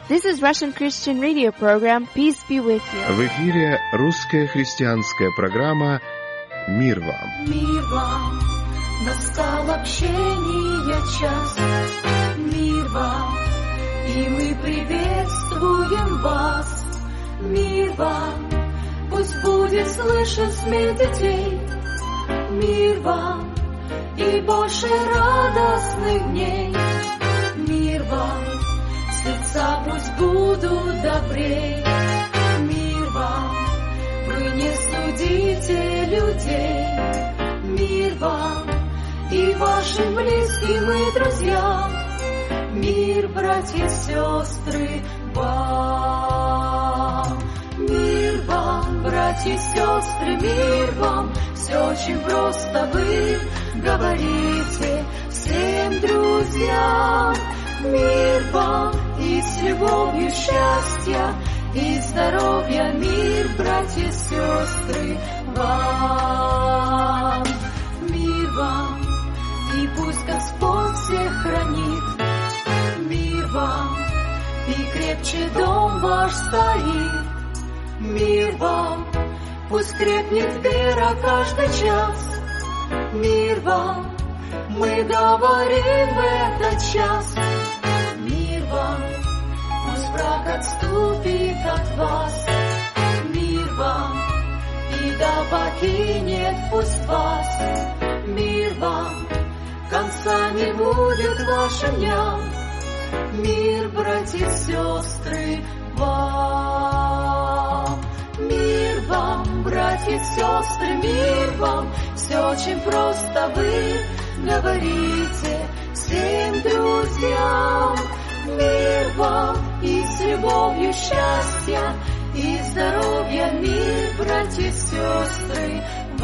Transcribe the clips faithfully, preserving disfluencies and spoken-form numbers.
This is Russian Christian radio program. Peace be with you. В эфире русская христианская программа «Мир вам». Мир вам, настал общение час. Мир вам, и мы приветствуем вас. Мир вам, пусть будет слышен смех детей. Мир вам, и больше радостных дней. Мир вам, сердца пусть будут добрей. Мир вам, вы не судите людей. Мир вам и вашим близким и друзьям. Мир, братья и сестры, вам. Мир вам, братья и сестры, мир вам. Все очень просто, вы говорите всем друзьям. Мир вам и с любовью счастья и здоровья. Мир, братья и сестры, вам. Мир вам, и пусть Господь всех хранит. Мир вам, и крепче дом ваш стоит. Мир вам, пусть крепнет вера каждый час. Мир вам, мы говорим в этот час. Мир вам, пусть враг отступит от вас. Мир вам, и да покинет пусть вас. Мир вам, конца не будет вашим дням. Мир, братья и сестры, вам. Мир вам, братья и сестры, мир вам. Все очень просто, вы говорите всем друзьям. Мир вам и с любовью счастья и здоровья. Мир, братья и сестры,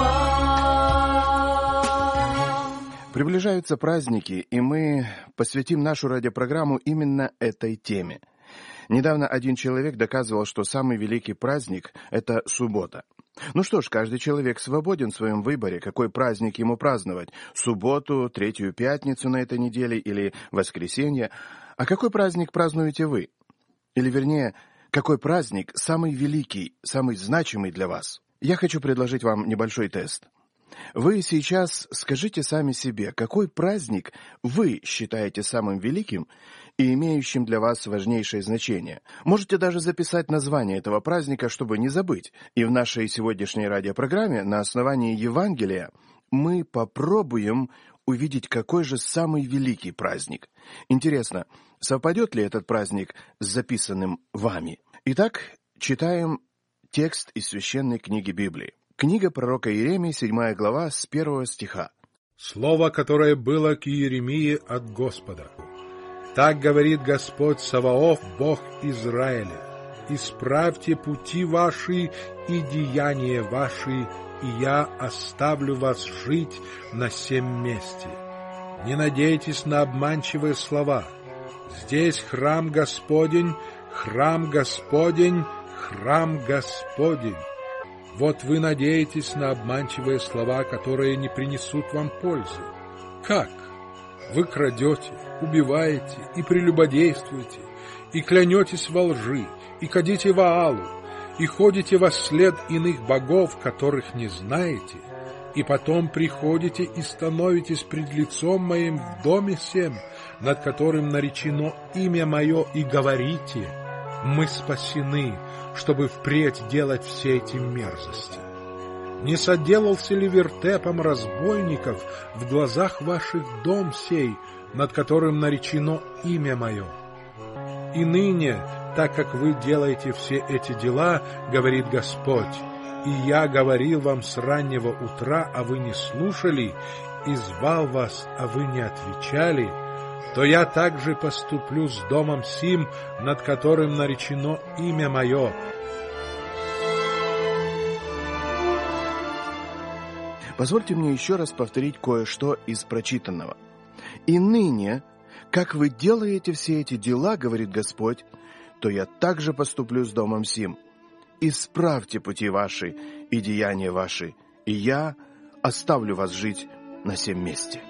вам. Приближаются праздники, и мы посвятим нашу радиопрограмму именно этой теме. Недавно один человек доказывал, что самый великий праздник – это суббота. Ну что ж, каждый человек свободен в своем выборе, какой праздник ему праздновать – субботу, третью пятницу на этой неделе или воскресенье. А какой праздник празднуете вы? Или, вернее, какой праздник самый великий, самый значимый для вас? Я хочу предложить вам небольшой тест. Вы сейчас скажите сами себе, какой праздник вы считаете самым великим и имеющим для вас важнейшее значение. Можете даже записать название этого праздника, чтобы не забыть. И в нашей сегодняшней радиопрограмме на основании Евангелия мы попробуем увидеть, какой же самый великий праздник. Интересно, совпадет ли этот праздник с записанным вами? Итак, читаем текст из священной книги Библии. Книга пророка Иеремии, седьмая глава, с первого стиха. Слово, которое было к Иеремии от Господа. Так говорит Господь Саваоф, Бог Израиля: «Исправьте пути ваши и деяния ваши, и я оставлю вас жить на сем месте. Не надейтесь на обманчивые слова. Здесь храм Господень, храм Господень, храм Господень». Вот вы надеетесь на обманчивые слова, которые не принесут вам пользы. Как? Вы крадете, убиваете и прелюбодействуете, и клянетесь во лжи, и кадите Ваалу, и ходите во след иных богов, которых не знаете, и потом приходите и становитесь пред лицом моим в доме сем, над которым наречено имя мое, и говорите: мы спасены, чтобы впредь делать все эти мерзости. Не соделался ли вертепом разбойников в глазах ваших дом сей, над которым наречено имя мое? И ныне, так как вы делаете все эти дела, говорит Господь, и я говорил вам с раннего утра, а вы не слушали, и звал вас, а вы не отвечали, то я также поступлю с домом сим, над которым наречено имя мое. Позвольте мне еще раз повторить кое-что из прочитанного. «И ныне, как вы делаете все эти дела, — говорит Господь, — то я также поступлю с домом сим. Исправьте пути ваши и деяния ваши, и я оставлю вас жить на сем месте».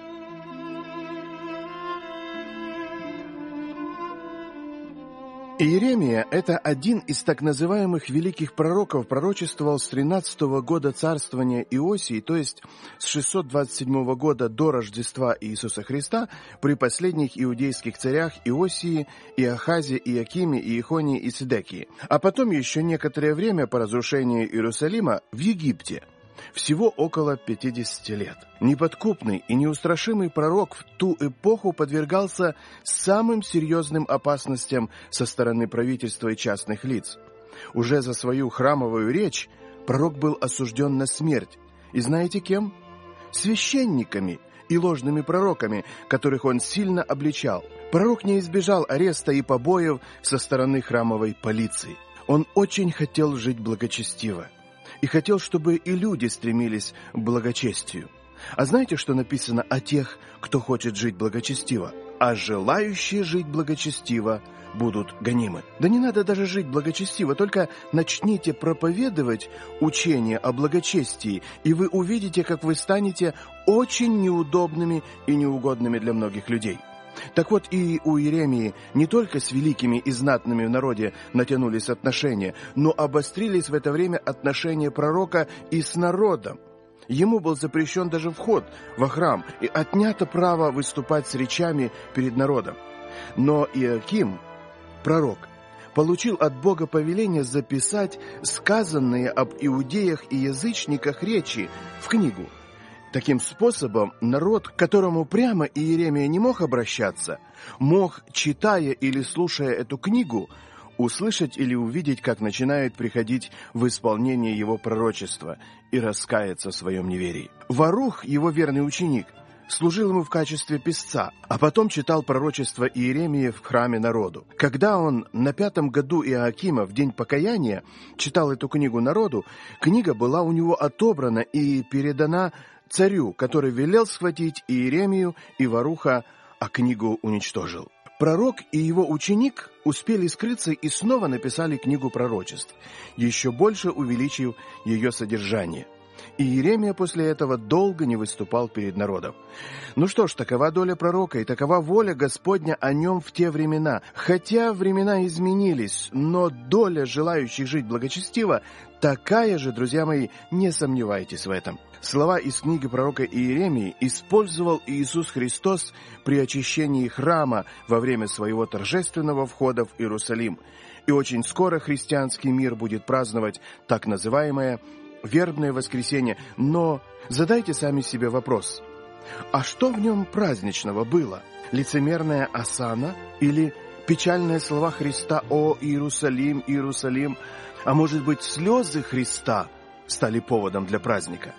Иеремия – это один из так называемых великих пророков, пророчествовал с тринадцатого года царствования Иосии, то есть с шестьсот двадцать седьмого года до Рождества Иисуса Христа, при последних иудейских царях Иосии, Иохазе, Иакиме, Иехонии и Седекии, а потом еще некоторое время по разрушению Иерусалима в Египте. Всего около пятидесяти лет. Неподкупный и неустрашимый пророк в ту эпоху подвергался самым серьезным опасностям со стороны правительства и частных лиц. Уже за свою храмовую речь пророк был осужден на смерть. И знаете кем? Священниками и ложными пророками, которых он сильно обличал. Пророк не избежал ареста и побоев со стороны храмовой полиции. Он очень хотел жить благочестиво. И хотел, чтобы и люди стремились к благочестию. А знаете, что написано о тех, кто хочет жить благочестиво? А желающие жить благочестиво будут гонимы. Да не надо даже жить благочестиво, только начните проповедовать учение о благочестии, и вы увидите, как вы станете очень неудобными и неугодными для многих людей. Так вот, и у Иеремии не только с великими и знатными в народе натянулись отношения, но обострились в это время отношения пророка и с народом. Ему был запрещен даже вход во храм и отнято право выступать с речами перед народом. Но Иоаким, пророк, получил от Бога повеление записать сказанные об иудеях и язычниках речи в книгу. Таким способом народ, к которому прямо Иеремия не мог обращаться, мог, читая или слушая эту книгу, услышать или увидеть, как начинает приходить в исполнение его пророчества и раскаяться в своем неверии. Варух, его верный ученик, служил ему в качестве писца, а потом читал пророчество Иеремии в храме народу. Когда он на пятом году Иоакима, в день покаяния, читал эту книгу народу, книга была у него отобрана и передана царю, который велел схватить Иеремию и Варуха, а книгу уничтожил. Пророк и его ученик успели скрыться и снова написали книгу пророчеств, еще больше увеличив ее содержание. И Иеремия после этого долго не выступал перед народом. Ну что ж, такова доля пророка и такова воля Господня о нем в те времена. Хотя времена изменились, но доля желающих жить благочестиво такая же, друзья мои, не сомневайтесь в этом. Слова из книги пророка Иеремии использовал Иисус Христос при очищении храма во время своего торжественного входа в Иерусалим. И очень скоро христианский мир будет праздновать так называемое вербное воскресенье. Но задайте сами себе вопрос: а что в нем праздничного было? Лицемерная осанна или печальные слова Христа «О, Иерусалим, Иерусалим»? А может быть, слезы Христа стали поводом для праздника?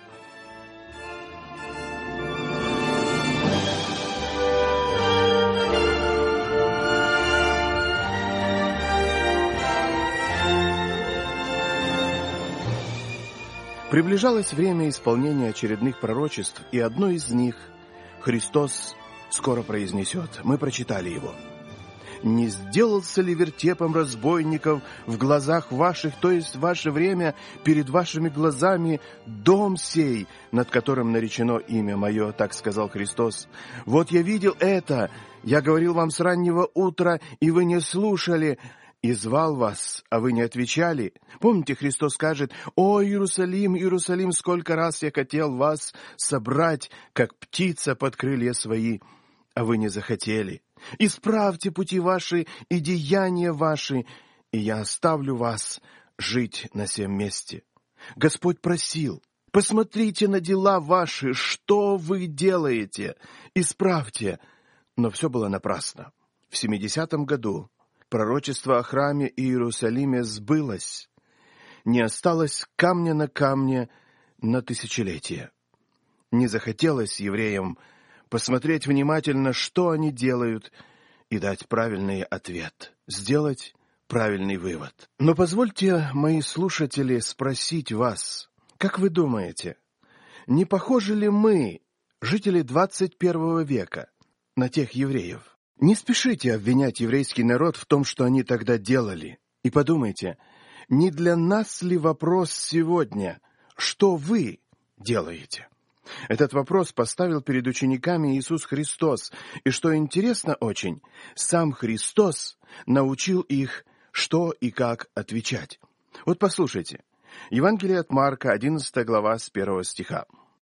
Приближалось время исполнения очередных пророчеств, и одно из них Христос скоро произнесет. Мы прочитали его. «Не сделался ли вертепом разбойников в глазах ваших, то есть в ваше время перед вашими глазами, дом сей, над которым наречено имя мое?» Так сказал Христос. «Вот я видел это, я говорил вам с раннего утра, и вы не слушали, и звал вас, а вы не отвечали». Помните, Христос скажет: «О, Иерусалим, Иерусалим, сколько раз я хотел вас собрать, как птица под крылья свои, а вы не захотели. Исправьте пути ваши и деяния ваши, и я оставлю вас жить на сем месте». Господь просил: посмотрите на дела ваши, что вы делаете, исправьте. Но все было напрасно. В семидесятом году пророчество о храме и Иерусалиме сбылось. Не осталось камня на камне на тысячелетие. Не захотелось евреям посмотреть внимательно, что они делают, и дать правильный ответ, сделать правильный вывод. Но позвольте, мои слушатели, спросить вас, как вы думаете, не похожи ли мы, жители двадцать первого века, на тех евреев? Не спешите обвинять еврейский народ в том, что они тогда делали. И подумайте, не для нас ли вопрос сегодня, что вы делаете? Этот вопрос поставил перед учениками Иисус Христос. И что интересно очень, сам Христос научил их что и как отвечать. Вот послушайте. Евангелие от Марка, одиннадцатая глава, с первого стиха.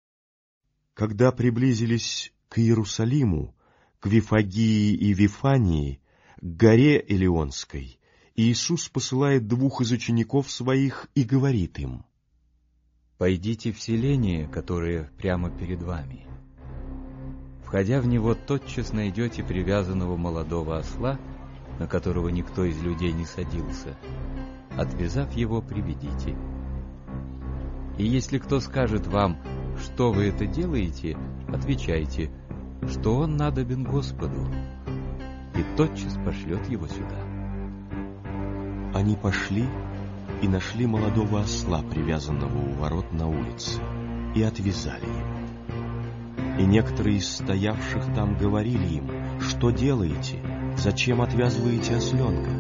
Когда приблизились к Иерусалиму, к Вифагии и Вифании, к горе Илионской, Иисус посылает двух из учеников своих и говорит им: «Пойдите в селение, которое прямо перед вами. Входя в него, тотчас найдете привязанного молодого осла, на которого никто из людей не садился. Отвязав его, приведите. И если кто скажет вам, что вы это делаете, отвечайте, что он надобен Господу, и тотчас пошлет его сюда». Они пошли и нашли молодого осла, привязанного у ворот на улице, и отвязали его. И некоторые из стоявших там говорили им: «Что делаете? Зачем отвязываете осленка?»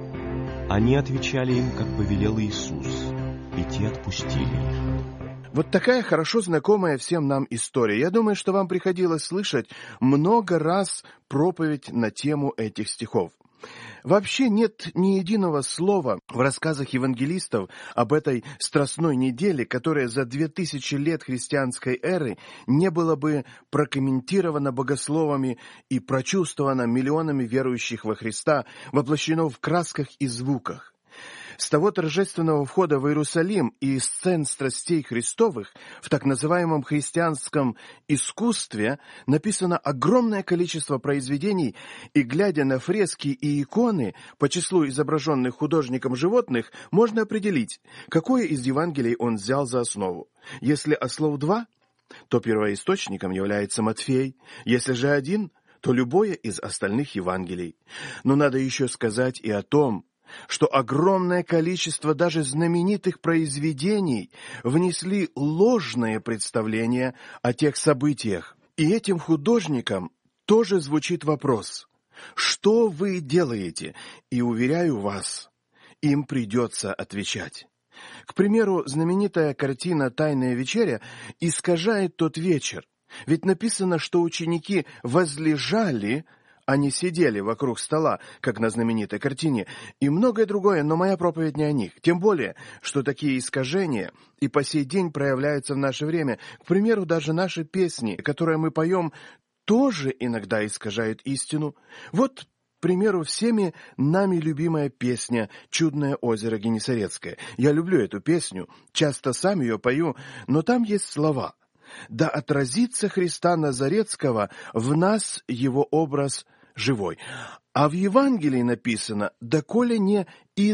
Они отвечали им, как повелел Иисус, и те отпустили их. Вот такая хорошо знакомая всем нам история. Я думаю, что вам приходилось слышать много раз проповедь на тему этих стихов. Вообще нет ни единого слова в рассказах евангелистов об этой страстной неделе, которая за две тысячи лет христианской эры не было бы прокомментировано богословами и прочувствовано миллионами верующих во Христа, воплощено в красках и звуках. С того торжественного входа в Иерусалим и сцен страстей Христовых в так называемом христианском искусстве написано огромное количество произведений, и, глядя на фрески и иконы по числу изображенных художником животных, можно определить, какое из Евангелий он взял за основу. Если ослов два, то первоисточником является Матфей, если же один, то любое из остальных Евангелий. Но надо еще сказать и о том, что огромное количество даже знаменитых произведений внесли ложное представление о тех событиях. И этим художникам тоже звучит вопрос: что вы делаете? И, уверяю вас, им придется отвечать. К примеру, знаменитая картина «Тайная вечеря» искажает тот вечер. Ведь написано, что ученики возлежали, они сидели вокруг стола, как на знаменитой картине, и многое другое, но моя проповедь не о них. Тем более, что такие искажения и по сей день проявляются в наше время. К примеру, даже наши песни, которые мы поем, тоже иногда искажают истину. Вот, к примеру, всеми нами любимая песня «Чудное озеро Генесарецкое». Я люблю эту песню, часто сам ее пою, но там есть слова: «Да отразится Христа Назарецкого в нас его образ живой». А в Евангелии написано: «Доколе не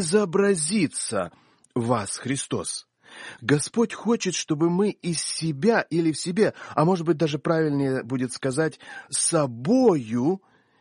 изобразится в вас Христос». Господь хочет, чтобы мы из себя или в себе, а может быть даже правильнее будет сказать, собою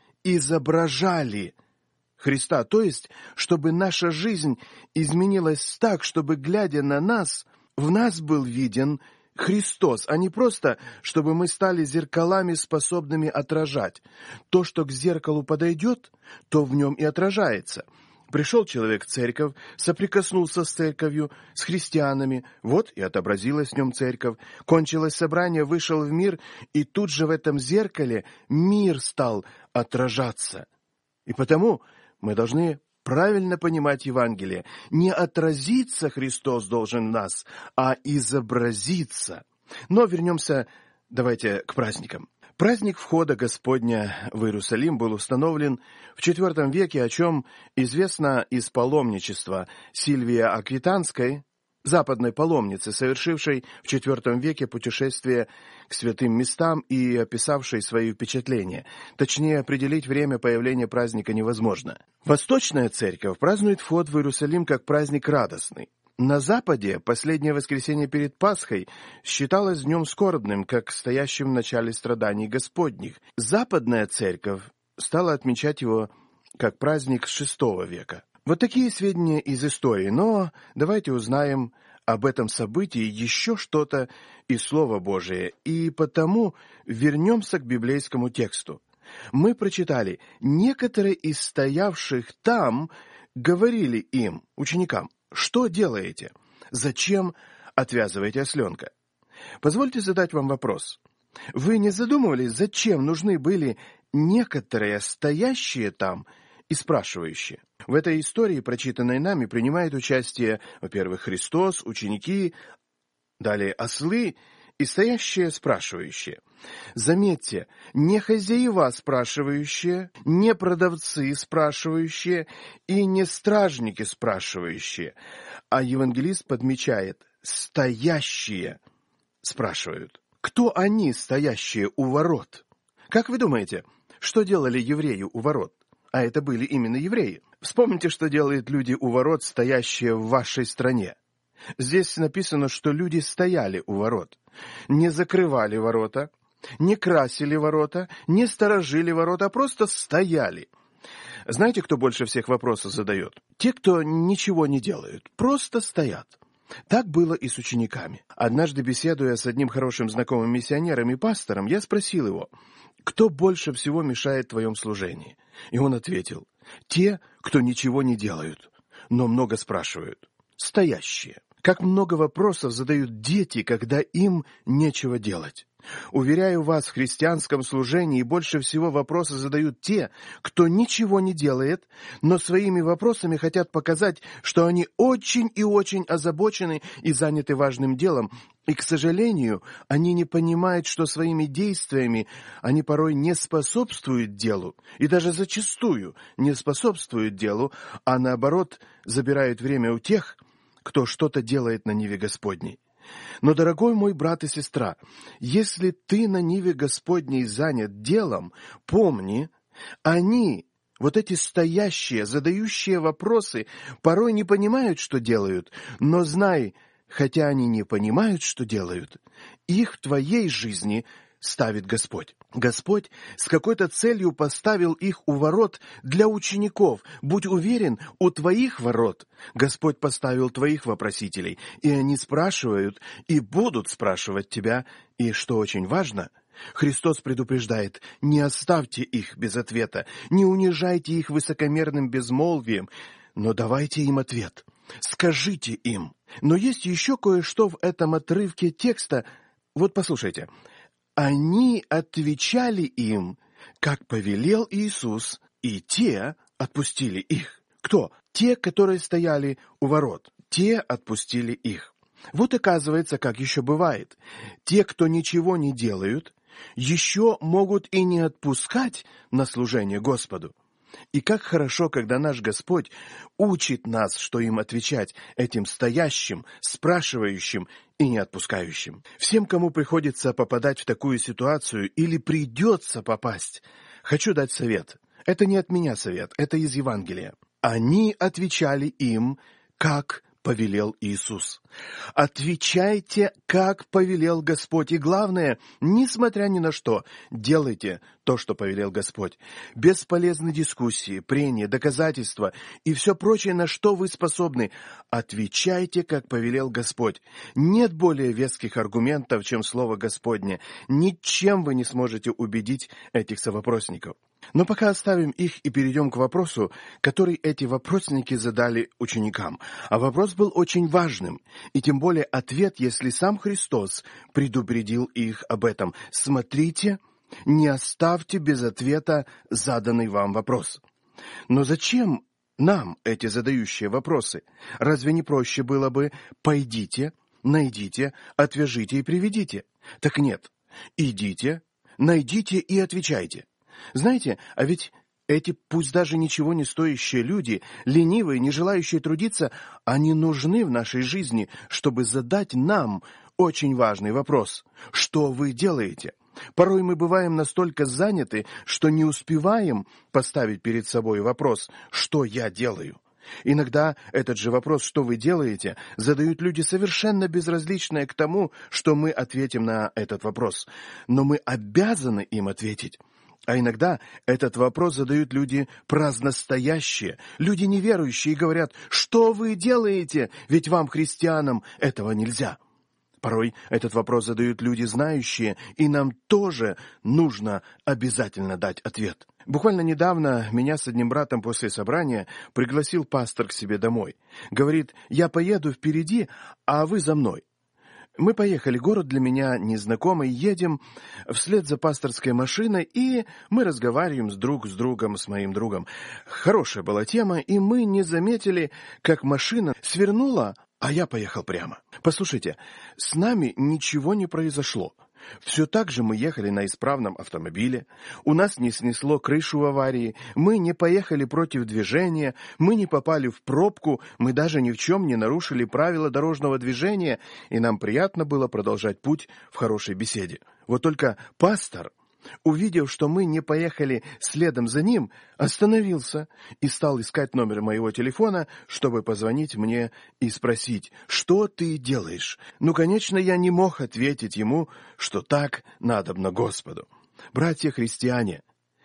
изображали Христа. То есть, чтобы наша жизнь изменилась так, чтобы, глядя на нас, в нас был виден Христос, а не просто, чтобы мы стали зеркалами, способными отражать. То, что к зеркалу подойдет, то в нем и отражается. Пришел человек в церковь, соприкоснулся с церковью, с христианами, вот и отобразилась в нем церковь. Кончилось собрание, вышел в мир, и тут же в этом зеркале мир стал отражаться. И потому мы должны правильно понимать Евангелие. Не отразиться Христос должен в нас, а изобразиться. Но вернемся, давайте, к праздникам. Праздник входа Господня в Иерусалим был установлен в четвертом веке, о чем известно из паломничества Сильвии Аквитанской, западной паломницы, совершившей в четвертом веке путешествие к святым местам и описавшей свои впечатления. Точнее, определить время появления праздника невозможно. Восточная церковь празднует вход в Иерусалим как праздник радостный. На Западе последнее воскресенье перед Пасхой считалось днем скорбным, как стоящим в начале страданий Господних. Западная церковь стала отмечать его как праздник с шестого века. Вот такие сведения из истории, но давайте узнаем об этом событии еще что-то из Слова Божия, и потому вернемся к библейскому тексту. Мы прочитали: некоторые из стоявших там говорили им, ученикам: что делаете? Зачем отвязываете осленка? Позвольте задать вам вопрос. Вы не задумывались, зачем нужны были некоторые стоящие там и спрашивающие? В этой истории, прочитанной нами, принимает участие, во-первых, Христос, ученики, далее ослы и стоящие спрашивающие. Заметьте, не хозяева спрашивающие, не продавцы спрашивающие и не стражники спрашивающие, а евангелист подмечает «стоящие» спрашивают. Кто они, стоящие у ворот? Как вы думаете, что делали евреи у ворот? А это были именно евреи. Вспомните, что делают люди у ворот, стоящие в вашей стране. Здесь написано, что люди стояли у ворот, не закрывали ворота, не красили ворота, не сторожили ворота, а просто стояли. Знаете, кто больше всех вопросов задает? Те, кто ничего не делают, просто стоят. Так было и с учениками. Однажды, беседуя с одним хорошим знакомым миссионером и пастором, я спросил его, кто больше всего мешает в твоем служении? И он ответил, те, кто ничего не делают, но много спрашивают, стоящие. Как много вопросов задают дети, когда им нечего делать. Уверяю вас, в христианском служении больше всего вопросы задают те, кто ничего не делает, но своими вопросами хотят показать, что они очень и очень озабочены и заняты важным делом. И, к сожалению, они не понимают, что своими действиями они порой не способствуют делу, и даже зачастую не способствуют делу, а наоборот забирают время у тех, кто что-то делает на ниве Господней. Но, дорогой мой брат и сестра, если ты на ниве Господней занят делом, помни, они, вот эти стоящие, задающие вопросы, порой не понимают, что делают, но знай, хотя они не понимают, что делают, их в твоей жизни ставит Господь. Господь с какой-то целью поставил их у ворот для учеников. Будь уверен, у твоих ворот Господь поставил твоих вопросителей, и они спрашивают и будут спрашивать тебя. И, что очень важно, Христос предупреждает, не оставьте их без ответа, не унижайте их высокомерным безмолвием, но давайте им ответ, скажите им. Но есть еще кое-что в этом отрывке текста. Вот послушайте. Они отвечали им, как повелел Иисус, и те отпустили их. Кто? Те, которые стояли у ворот. Те отпустили их. Вот оказывается, как еще бывает. Те, кто ничего не делают, еще могут и не отпускать на служение Господу. И как хорошо, когда наш Господь учит нас, что им отвечать, этим стоящим, спрашивающим и не отпускающим. Всем, кому приходится попадать в такую ситуацию или придется попасть, хочу дать совет. Это не от меня совет, это из Евангелия. Они отвечали им, как повелел Иисус. Отвечайте, как повелел Господь. И главное, несмотря ни на что, делайте то, что повелел Господь. Бесполезны дискуссии, прения, доказательства и все прочее, на что вы способны. Отвечайте, как повелел Господь. Нет более веских аргументов, чем Слово Господне. Ничем вы не сможете убедить этих совопросников. Но пока оставим их и перейдем к вопросу, который эти вопросники задали ученикам. А вопрос был очень важным, и тем более ответ, если сам Христос предупредил их об этом. Смотрите, не оставьте без ответа заданный вам вопрос. Но зачем нам эти задающие вопросы? Разве не проще было бы «пойдите, найдите, отвяжите и приведите»? Так нет, идите, найдите и отвечайте. Знаете, а ведь эти, пусть даже ничего не стоящие люди, ленивые, не желающие трудиться, они нужны в нашей жизни, чтобы задать нам очень важный вопрос. Что вы делаете? Порой мы бываем настолько заняты, что не успеваем поставить перед собой вопрос «что я делаю?». Иногда этот же вопрос «что вы делаете?» задают люди, совершенно безразличные к тому, что мы ответим на этот вопрос. Но мы обязаны им ответить. А иногда этот вопрос задают люди праздностоящие, люди неверующие, и говорят, что вы делаете, ведь вам, христианам, этого нельзя. Порой этот вопрос задают люди знающие, и нам тоже нужно обязательно дать ответ. Буквально недавно меня с одним братом после собрания пригласил пастор к себе домой. Говорит, я поеду впереди, а вы за мной. Мы поехали, город для меня незнакомый, едем вслед за пасторской машиной, и мы разговариваем с друг с другом, с моим другом. Хорошая была тема, и мы не заметили, как машина свернула, а я поехал прямо. Послушайте, с нами ничего не произошло. Все так же мы ехали на исправном автомобиле, у нас не снесло крышу в аварии, мы не поехали против движения, мы не попали в пробку, мы даже ни в чем не нарушили правила дорожного движения, и нам приятно было продолжать путь в хорошей беседе. Вот только пастор, увидев, что мы не поехали следом за ним, остановился и стал искать номер моего телефона, чтобы позвонить мне и спросить, что ты делаешь. Ну, конечно, я не мог ответить ему, что так надобно Господу. Братья-христиане,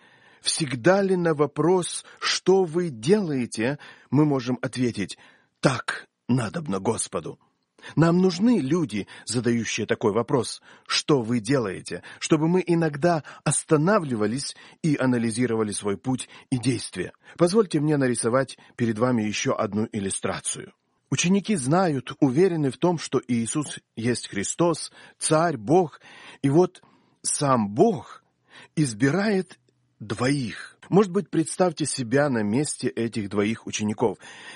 всегда ли на вопрос, что вы делаете, мы можем ответить, так надобно Господу? Нам нужны люди, задающие такой вопрос, что вы делаете, чтобы мы иногда останавливались и анализировали свой путь и действия. Позвольте мне нарисовать перед вами еще одну иллюстрацию. Ученики знают, уверены в том, что Иисус есть Христос, Царь, Бог, и вот сам Бог избирает двоих. Может быть, представьте себя на месте этих двоих учеников.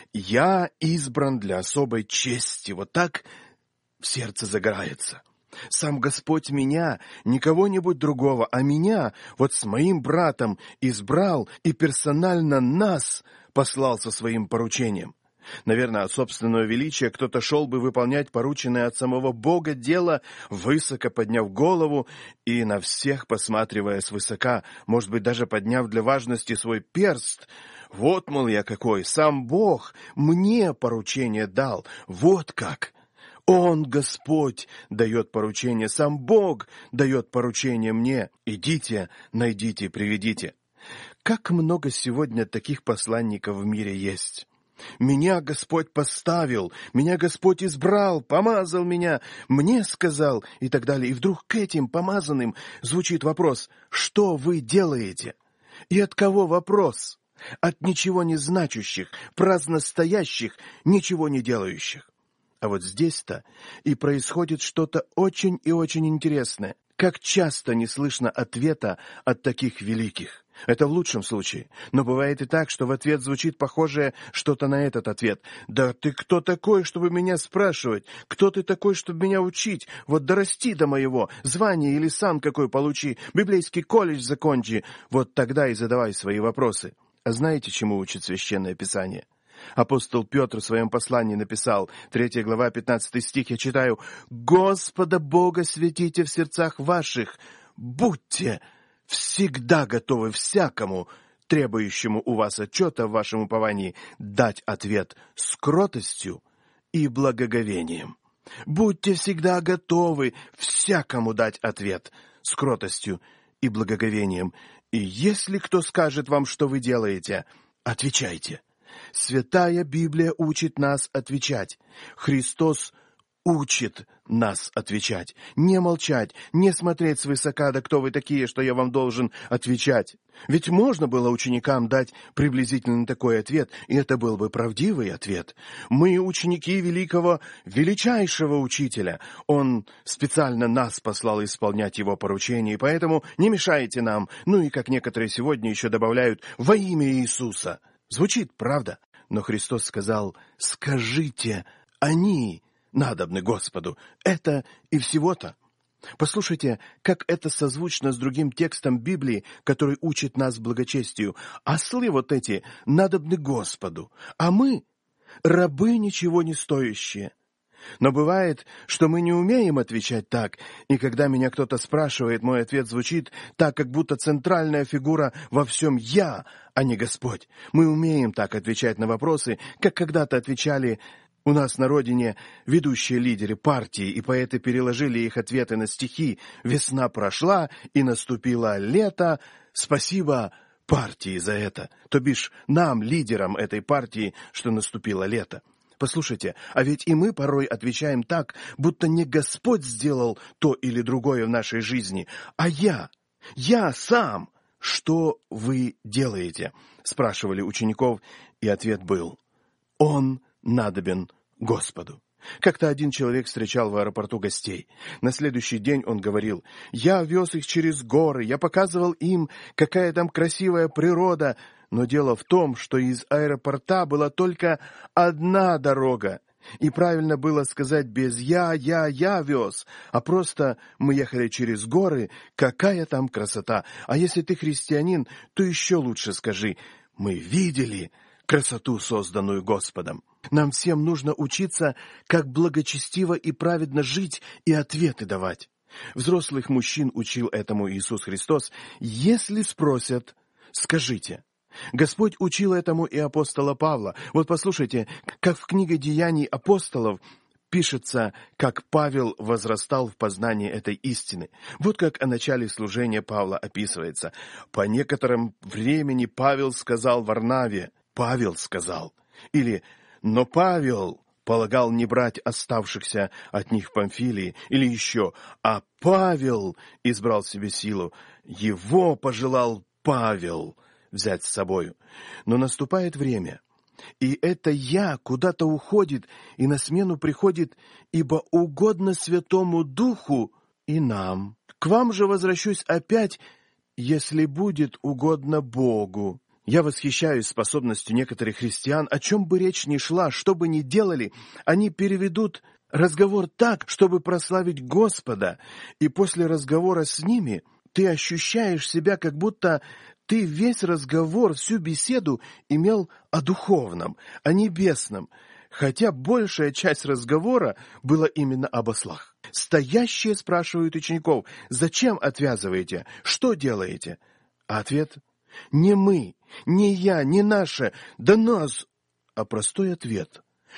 Я избран для особой чести. Вот так в сердце загорается. Сам Господь меня, не кого-нибудь другого, а меня, вот с моим братом избрал и персонально нас послал со своим поручением. Наверное, от собственного величия кто-то шел бы выполнять порученное от самого Бога дело, высоко подняв голову и на всех посматривая свысока, может быть, даже подняв для важности свой перст. Вот, мол, я какой, сам Бог мне поручение дал, вот как. Он, Господь, дает поручение, сам Бог дает поручение мне. Идите, найдите, приведите. Как много сегодня таких посланников в мире есть. Меня Господь поставил, меня Господь избрал, помазал меня, мне сказал и так далее. И вдруг к этим помазанным звучит вопрос, что вы делаете? И от кого вопрос? От ничего не значащих, праздностоящих, ничего не делающих. А вот здесь-то и происходит что-то очень и очень интересное. Как часто не слышно ответа от таких великих. Это в лучшем случае. Но бывает и так, что в ответ звучит похожее что-то на этот ответ. «Да ты кто такой, чтобы меня спрашивать? Кто ты такой, чтобы меня учить? Вот дорасти до моего, звание или сан какой получи, библейский колледж закончи, вот тогда и задавай свои вопросы». А знаете, чему учит Священное Писание? Апостол Петр в своем послании написал, третья глава, пятнадцатый стих, я читаю, «Господа Бога светите в сердцах ваших, будьте всегда готовы всякому, требующему у вас отчета в вашем уповании, дать ответ с кротостью и благоговением». Будьте всегда готовы всякому дать ответ с кротостью и благоговением. И если кто скажет вам, что вы делаете, отвечайте. Святая Библия учит нас отвечать. Христос учит нас отвечать. Не молчать, не смотреть свысока, да кто вы такие, что я вам должен отвечать. Ведь можно было ученикам дать приблизительно такой ответ, и это был бы правдивый ответ. Мы ученики великого, величайшего учителя. Он специально нас послал исполнять его поручение, и поэтому не мешайте нам. Ну и, как некоторые сегодня еще добавляют, во имя Иисуса. Звучит, правда? Но Христос сказал, скажите, они надобны Господу. Это и всего-то. Послушайте, как это созвучно с другим текстом Библии, который учит нас благочестию. Ослы вот эти надобны Господу, а мы рабы ничего не стоящие. Но бывает, что мы не умеем отвечать так, и когда меня кто-то спрашивает, мой ответ звучит так, как будто центральная фигура во всем «я», а не Господь. Мы умеем так отвечать на вопросы, как когда-то отвечали у нас на родине ведущие лидеры партии, и поэты переложили их ответы на стихи «Весна прошла, и наступило лето, спасибо партии за это», то бишь нам, лидерам этой партии, что наступило лето. Послушайте, а ведь и мы порой отвечаем так, будто не Господь сделал то или другое в нашей жизни, а я, я сам. «Что вы делаете?» — спрашивали учеников, и ответ был «Он надобен Господу». Как-то один человек встречал в аэропорту гостей. На следующий день он говорил: «Я вез их через горы, я показывал им, какая там красивая природа». Но дело в том, что из аэропорта была только одна дорога. И правильно было сказать без «я, я, я вез», а просто мы ехали через горы, какая там красота. А если ты христианин, то еще лучше скажи: мы видели красоту, созданную Господом. Нам всем нужно учиться, как благочестиво и праведно жить и ответы давать. Взрослых мужчин учил этому Иисус Христос. Если спросят, скажите. Господь учил этому и апостола Павла. Вот послушайте, как в книге «Деяний апостолов» пишется, как Павел возрастал в познании этой истины. Вот как о начале служения Павла описывается. «По некотором времени Павел сказал Варнаве». Павел сказал. Или «Но Павел полагал не брать оставшихся от них в Памфилии». Или еще «А Павел избрал себе силу, его пожелал Павел взять с собою». Но наступает время, и это «я» куда-то уходит, и на смену приходит «ибо угодно Святому Духу и нам». К вам же возвращусь опять, если будет угодно Богу. Я восхищаюсь способностью некоторых христиан, о чем бы речь ни шла, что бы ни делали, они переведут разговор так, чтобы прославить Господа, и после разговора с ними ты ощущаешь себя, как будто ты весь разговор, всю беседу имел о духовном, о небесном, хотя большая часть разговора была именно об ослах. Стоящие спрашивают учеников: «Зачем отвязываете? Что делаете?» А ответ: «Не мы, не я, не наше, да нас», а простой ответ: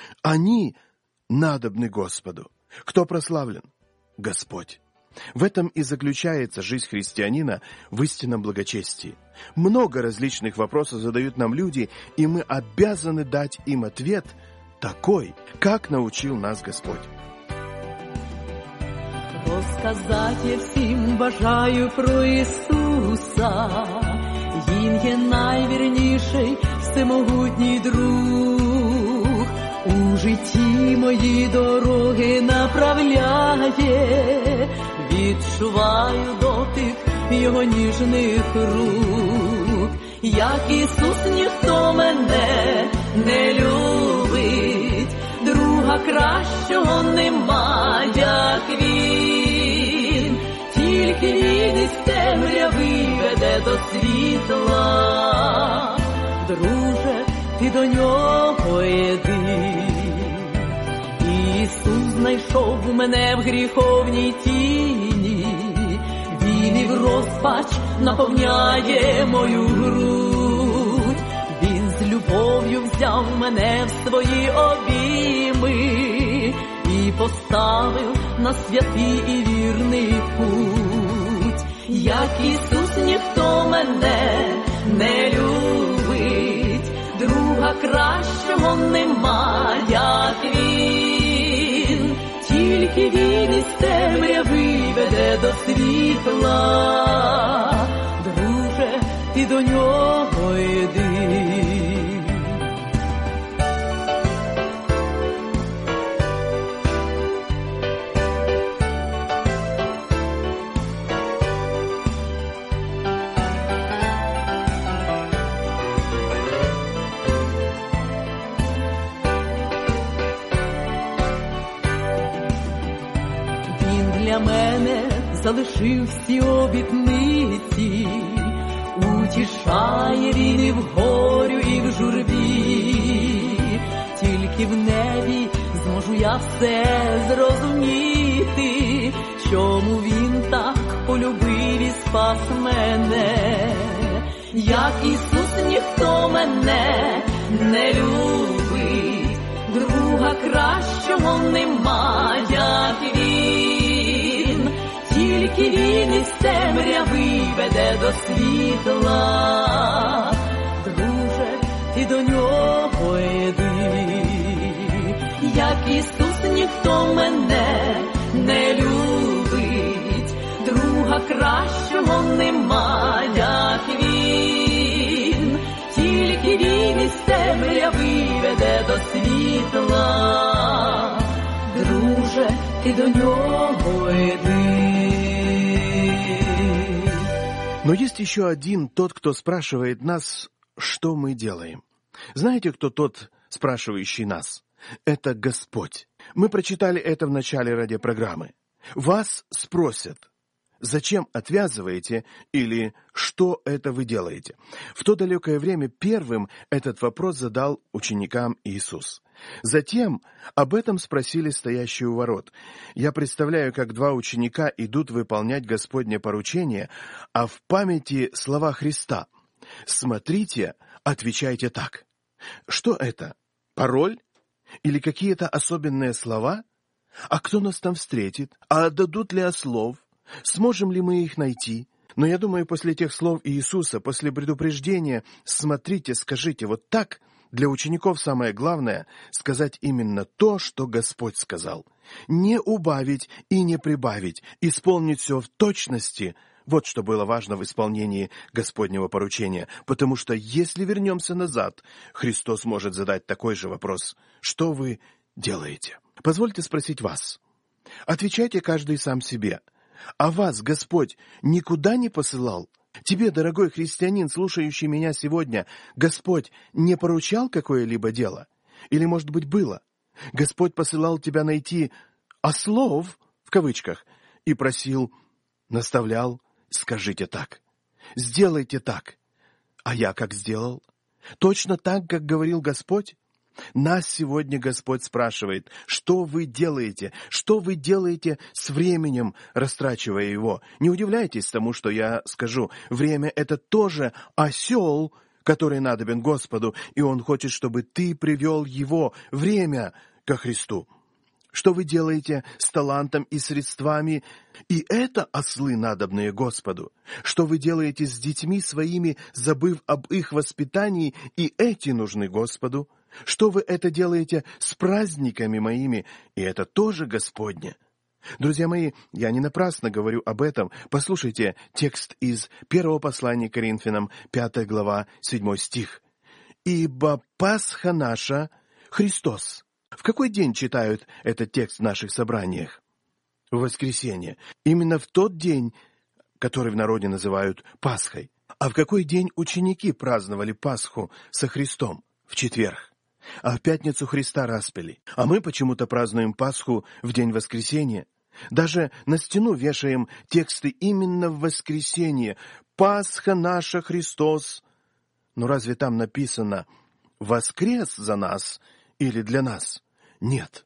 «Они надобны Господу». Кто прославлен? Господь. В этом и заключается жизнь христианина в истинном благочестии. Много различных вопросов задают нам люди, и мы обязаны дать им ответ такой, как научил нас Господь. Розказати всім бажаю про Ісуса. Він є найвірніший, всемогутній друг. У житті мої дороги направляє. Відчуваю дотик його ніжних рук. Як Ісус, ніхто мене не любить. Друга кращого нема, як він. Тільки він із темряви веде до світла. Друже, ти до нього йди. Ісус знайшов мене в гріховній тіні. Він і в розпач наповняє мою грудь. Він з любов'ю взяв мене в свої обійми і поставив на святий і вірний путь. Як Ісус, ніхто мене не любить. Друга кращого нема, як він. Тільки він із темряви веде до світла. Друже, ти до нього йди. Для мене залишив всі обітниці, утішає він і в горю, і в журбі. Тільки в небі зможу я все зрозуміти, чому він так полюбив і спас мене. Як Ісус, ніхто мене не любить, друга кращого нема, як він. Тільки він із темряви веде до світла. Друже, ти до нього йди. Як Ісус, ніхто мене не любить. Друга кращого нема, як він. Тільки він із темряви веде до світла. ти до нього йди. Но есть еще один, тот, кто спрашивает нас, что мы делаем. Знаете, кто тот, спрашивающий нас? Это Господь. Мы прочитали это в начале радиопрограммы. Вас спросят, зачем отвязываете или что это вы делаете? В то далекое время первым этот вопрос задал ученикам Иисус. Затем об этом спросили стоящие у ворот. Я представляю, как два ученика идут выполнять Господне поручение, а в памяти слова Христа. Смотрите, отвечайте так. Что это? Пароль? Или какие-то особенные слова? А кто нас там встретит? А отдадут ли ослов? Сможем ли мы их найти? Но я думаю, после тех слов Иисуса, после предупреждения «смотрите, скажите вот так», для учеников самое главное — сказать именно то, что Господь сказал. Не убавить и не прибавить, исполнить все в точности. Вот что было важно в исполнении Господнего поручения. Потому что если вернемся назад, Христос может задать такой же вопрос. Что вы делаете? Позвольте спросить вас. Отвечайте каждый сам себе. А вас Господь никуда не посылал? Тебе, дорогой христианин, слушающий меня сегодня, Господь не поручал какое-либо дело? Или, может быть, было? Господь посылал тебя найти «ослов», в кавычках, и просил, наставлял, скажите так, сделайте так. А я как сделал? Точно так, как говорил Господь? Нас сегодня Господь спрашивает, что вы делаете, что вы делаете с временем, растрачивая его. Не удивляйтесь тому, что я скажу. Время — это тоже осел, который надобен Господу, и Он хочет, чтобы ты привел его, время, ко Христу. Что вы делаете с талантом и средствами, и это ослы, надобные Господу? Что вы делаете с детьми своими, забыв об их воспитании, и эти нужны Господу? Что вы это делаете с праздниками моими, и это тоже Господне? Друзья мои, я не напрасно говорю об этом. Послушайте текст из первого послания к Коринфянам, пятая глава, седьмой стих. «Ибо Пасха наша — Христос». В какой день читают этот текст в наших собраниях? В воскресенье. Именно в тот день, который в народе называют Пасхой. А в какой день ученики праздновали Пасху со Христом? В четверг. А в пятницу Христа распяли. А мы почему-то празднуем Пасху в день воскресенья. Даже на стену вешаем тексты именно в воскресенье. «Пасха наша, Христос». Но разве там написано «воскрес за нас» или «для нас»? Нет.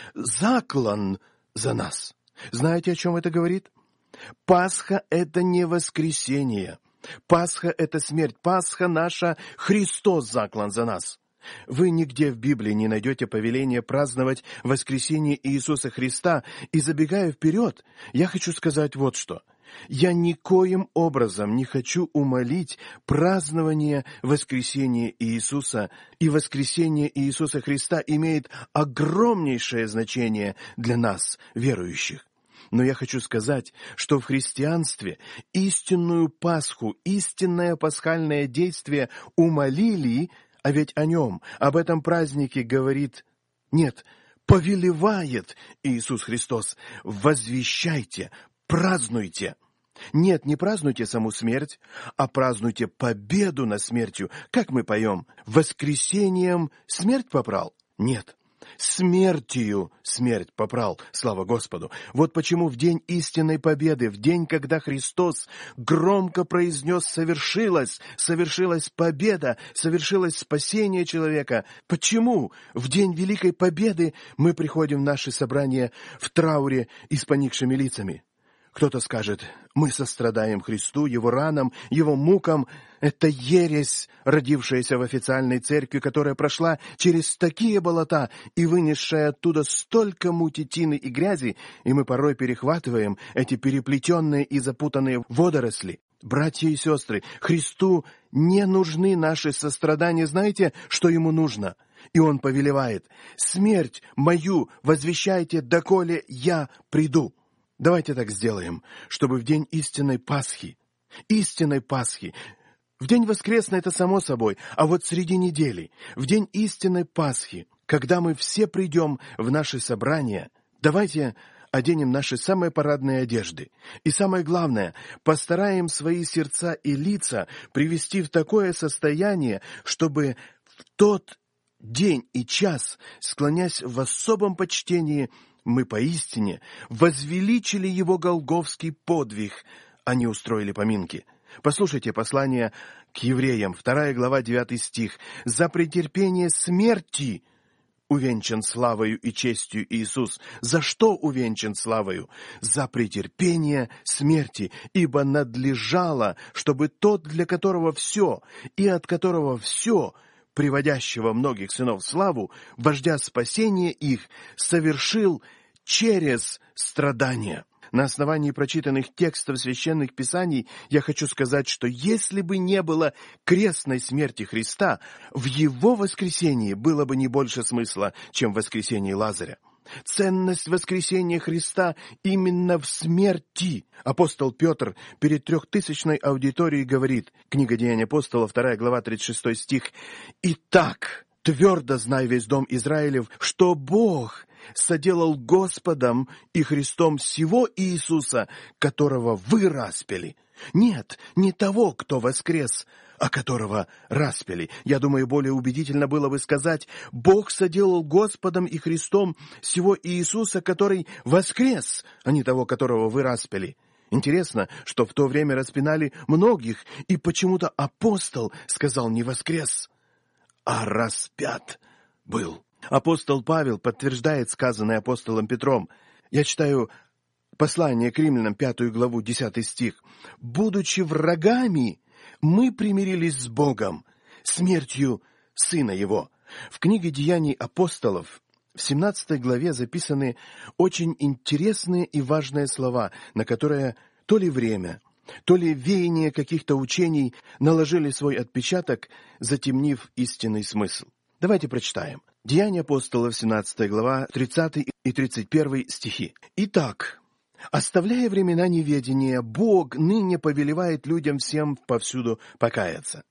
«Заклан за нас». Знаете, о чем это говорит? Пасха — это не воскресенье. Пасха — это смерть. Пасха наша, Христос заклан за нас. Вы нигде в Библии не найдете повеления праздновать воскресение Иисуса Христа. И забегая вперед, я хочу сказать вот что. Я никоим образом не хочу умалить празднование воскресения Иисуса. И воскресение Иисуса Христа имеет огромнейшее значение для нас, верующих. Но я хочу сказать, что в христианстве истинную Пасху, истинное пасхальное действие умалили, а ведь о нем, об этом празднике говорит, нет, повелевает Иисус Христос. Возвещайте, празднуйте. Нет, не празднуйте саму смерть, а празднуйте победу над смертью. Как мы поем? Воскресением смерть попрал? Нет. Смертью смерть попрал, слава Господу. Вот почему в день истинной победы, в день, когда Христос громко произнес «совершилось», совершилась победа, совершилось спасение человека. Почему в день великой победы мы приходим в наши собрания в трауре и с поникшими лицами? Кто-то скажет, мы сострадаем Христу, Его ранам, Его мукам. Это ересь, родившаяся в официальной церкви, которая прошла через такие болота и вынесшая оттуда столько мутитины и грязи, и мы порой перехватываем эти переплетенные и запутанные водоросли. Братья и сестры, Христу не нужны наши сострадания. Знаете, что Ему нужно? И Он повелевает: «Смерть мою возвещайте, доколе я приду». Давайте так сделаем, чтобы в день истинной Пасхи, истинной Пасхи, в день воскресный — это само собой, а вот среди недели, в день истинной Пасхи, когда мы все придем в наши собрания, давайте оденем наши самые парадные одежды. И самое главное, постараем свои сердца и лица привести в такое состояние, чтобы в тот день и час, склонясь в особом почтении, мы поистине возвеличили его голгофский подвиг, а не устроили поминки. Послушайте послание к евреям, вторая глава, девятый стих. «За претерпение смерти увенчан славою и честью Иисус». За что увенчан славою? За претерпение смерти, ибо надлежало, чтобы тот, для которого все, и от которого все, приводящего многих сынов в славу, вождя спасения их, совершил через страдания. На основании прочитанных текстов священных писаний я хочу сказать, что если бы не было крестной смерти Христа, в Его воскресении было бы не больше смысла, чем в воскресении Лазаря. Ценность воскресения Христа именно в смерти. Апостол Петр перед трехтысячной аудиторией говорит, книга Деяний апостолов, вторая глава, тридцать шестой стих, «Итак, твердо знай весь дом Израилев, что Бог соделал Господом и Христом сего Иисуса, которого вы распяли. Нет, не того, кто воскрес, а которого распяли». Я думаю, более убедительно было бы сказать, Бог соделал Господом и Христом сего Иисуса, который воскрес, а не того, которого вы распяли. Интересно, что в то время распинали многих, и почему-то апостол сказал не воскрес, а распят был. Апостол Павел подтверждает сказанное апостолом Петром. Я читаю послание к римлянам, пятую главу, десятый стих. «Будучи врагами, мы примирились с Богом смертью Сына Его». В книге «Деяний апостолов» в семнадцатой главе записаны очень интересные и важные слова, на которые то ли время, то ли веяние каких-то учений наложили свой отпечаток, затемнив истинный смысл. Давайте прочитаем. Деяния апостолов, семнадцатая глава, тридцатый и тридцать первый стихи. «Итак, оставляя времена неведения, Бог ныне повелевает людям всем повсюду покаяться.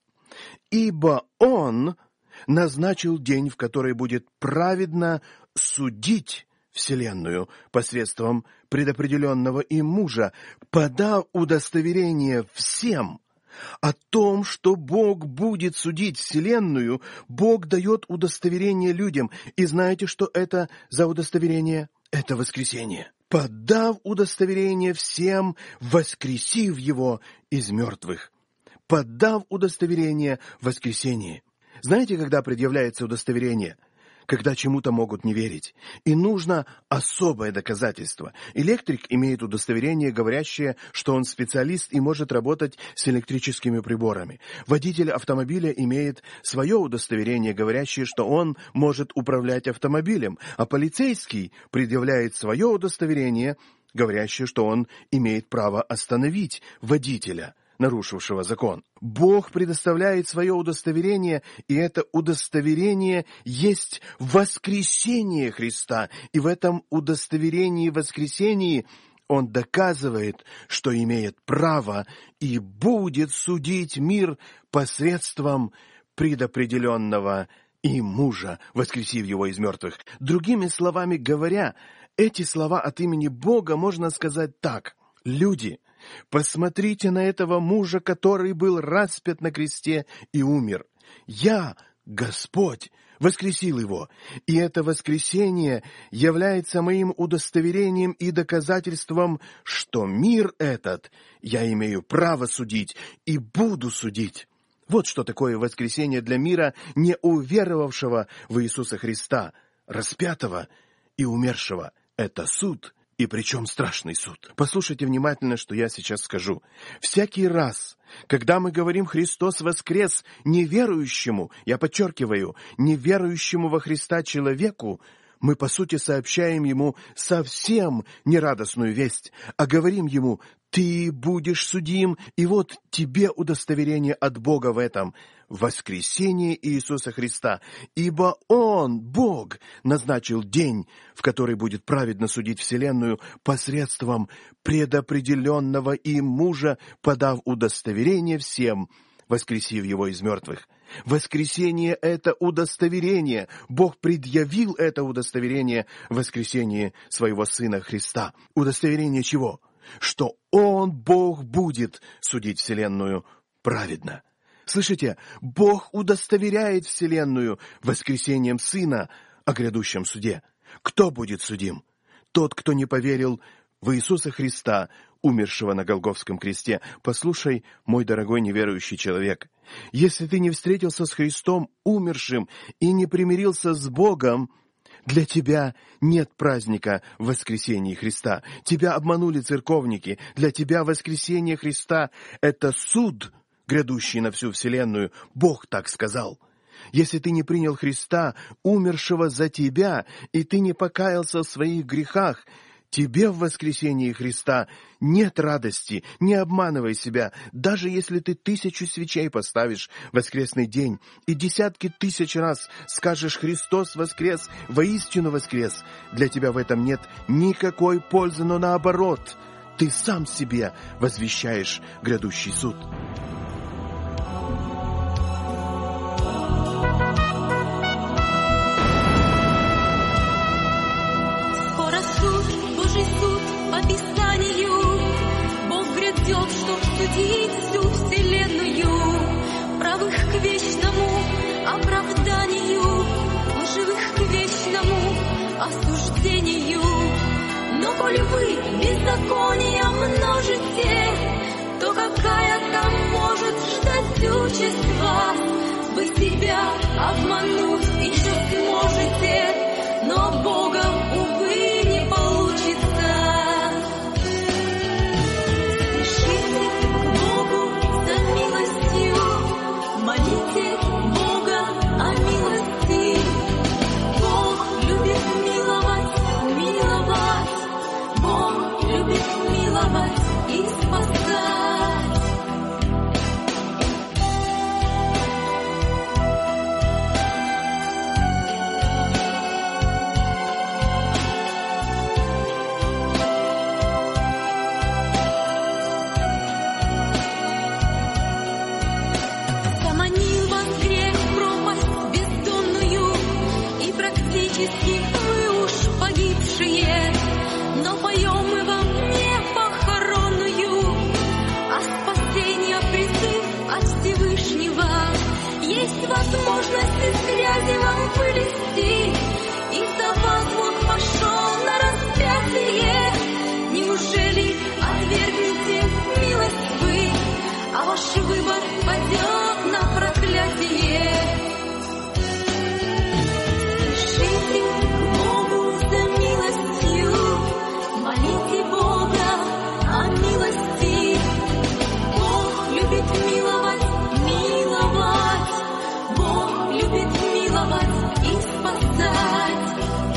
Ибо Он назначил день, в который будет праведно судить вселенную посредством предопределенного им мужа, подав удостоверение всем». О том, что Бог будет судить вселенную, Бог дает удостоверение людям. И знаете, что это за удостоверение? Это воскресение. «Подав удостоверение всем, воскресив его из мертвых». Подав удостоверение в воскресении. Знаете, когда предъявляется удостоверение? Когда чему-то могут не верить. И нужно особое доказательство. Электрик имеет удостоверение, говорящее, что он специалист и может работать с электрическими приборами. Водитель автомобиля имеет свое удостоверение, говорящее, что он может управлять автомобилем. А полицейский предъявляет свое удостоверение, говорящее, что он имеет право остановить водителя, нарушившего закон. Бог предоставляет свое удостоверение, и это удостоверение есть воскресение Христа. И в этом удостоверении воскресении Он доказывает, что имеет право и будет судить мир посредством предопределенного им мужа, воскресив его из мертвых. Другими словами говоря, эти слова от имени Бога можно сказать так. Люди, посмотрите на этого мужа, который был распят на кресте и умер. Я, Господь, воскресил его, и это воскресение является моим удостоверением и доказательством, что мир этот я имею право судить и буду судить. Вот что такое воскресение для мира, не уверовавшего в Иисуса Христа, распятого и умершего. Это суд. И причем страшный суд. Послушайте внимательно, что я сейчас скажу. Всякий раз, когда мы говорим «Христос воскрес» неверующему, я подчеркиваю, неверующему во Христа человеку, мы, по сути, сообщаем ему совсем нерадостную весть, а говорим ему «Ты будешь судим, и вот тебе удостоверение от Бога в этом» — воскресение Иисуса Христа, ибо Он, Бог, назначил день, в который будет праведно судить вселенную посредством предопределенного им мужа, подав удостоверение всем, воскресив его из мертвых. Воскресение — это удостоверение. Бог предъявил это удостоверение в воскресении своего Сына Христа. Удостоверение чего? Что Он, Бог, будет судить вселенную праведно. Слышите, Бог удостоверяет вселенную воскресением Сына о грядущем суде. Кто будет судим? Тот, кто не поверил в Иисуса Христа, умершего на Голгофском кресте. Послушай, мой дорогой неверующий человек, если ты не встретился с Христом умершим и не примирился с Богом, для тебя нет праздника в воскресении Христа. Тебя обманули церковники. Для тебя воскресение Христа — это суд, грядущий на всю вселенную. Бог так сказал. Если ты не принял Христа, умершего за тебя, и ты не покаялся в своих грехах, тебе в воскресении Христа нет радости. Не обманывай себя. Даже если ты тысячу свечей поставишь в воскресный день и десятки тысяч раз скажешь «Христос воскрес, воистину воскрес», для тебя в этом нет никакой пользы, но наоборот, ты сам себе возвещаешь грядущий суд. Чтоб судить всю вселенную, правых к вечному оправданию, лживых к вечному осуждению. Но коль вы беззакония множите, то какая там может ждать участь вас? Вы себя обмануть еще сможете, но Богом, увы, не получится. Молите Бога о милости. Бог любит миловать, миловать. Бог любит миловать и спасать. Вы уж погибшие, но поем мы вам не похоронную, а спасение призыв от Всевышнего. Есть возможность из грязи вам вылезти, и за вас Бог пошел на распятие. Неужели отвергнете милость вы, а ваш выбор пойдет на проклятие? Молите Бога о милости. Бог любит миловать, миловать. Бог любит миловать и спасать.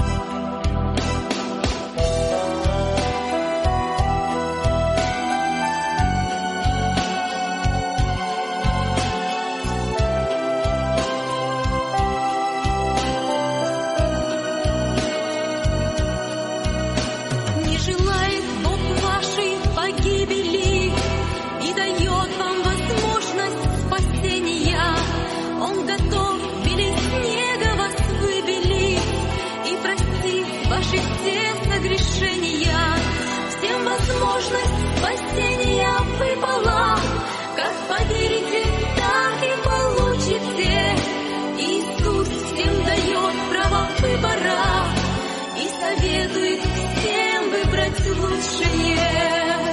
Всем возможность спасения выпала. Как поверите, так и получите. Иисус всем дает право выбора и советует всем выбрать лучшее.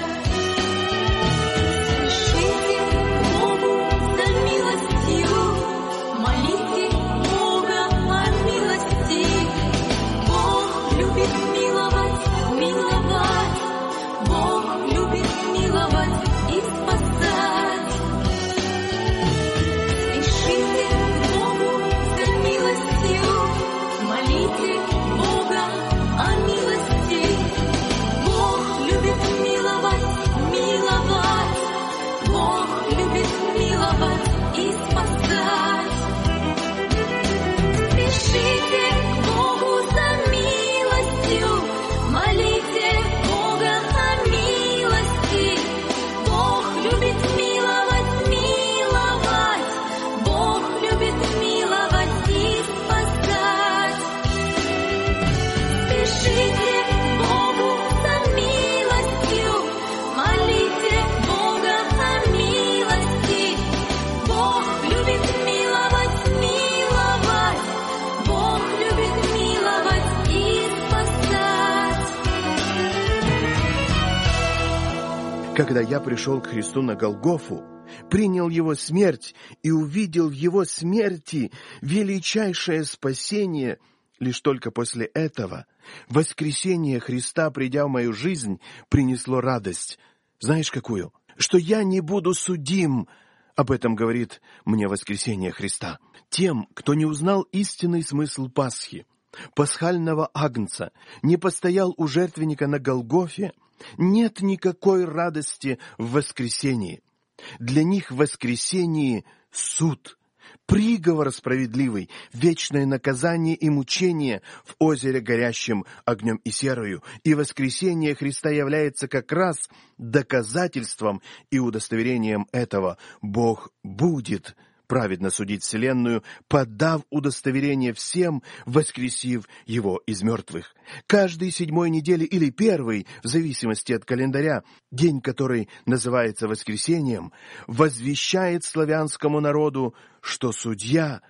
Спешите к Богу за милостью, молите Бога о милости. Бог любит миловать, миловать. Бог любит миловать. Когда я пришел к Христу на Голгофу, принял Его смерть и увидел в Его смерти величайшее спасение, лишь только после этого воскресение Христа, придя в мою жизнь, принесло радость. Знаешь, какую? Что я не буду судим. Об этом говорит мне воскресение Христа. Тем, кто не узнал истинный смысл Пасхи, пасхального агнца, не постоял у жертвенника на Голгофе, нет никакой радости в воскресении. Для них в воскресении суд, приговор справедливый, вечное наказание и мучение в озере, горящем огнем и серою. И воскресение Христа является как раз доказательством и удостоверением этого. Бог будет праведно судить вселенную, подав удостоверение всем, воскресив Его из мертвых. Каждой седьмой недели или первый, в зависимости от календаря, день, который называется воскресением, возвещает славянскому народу, что судья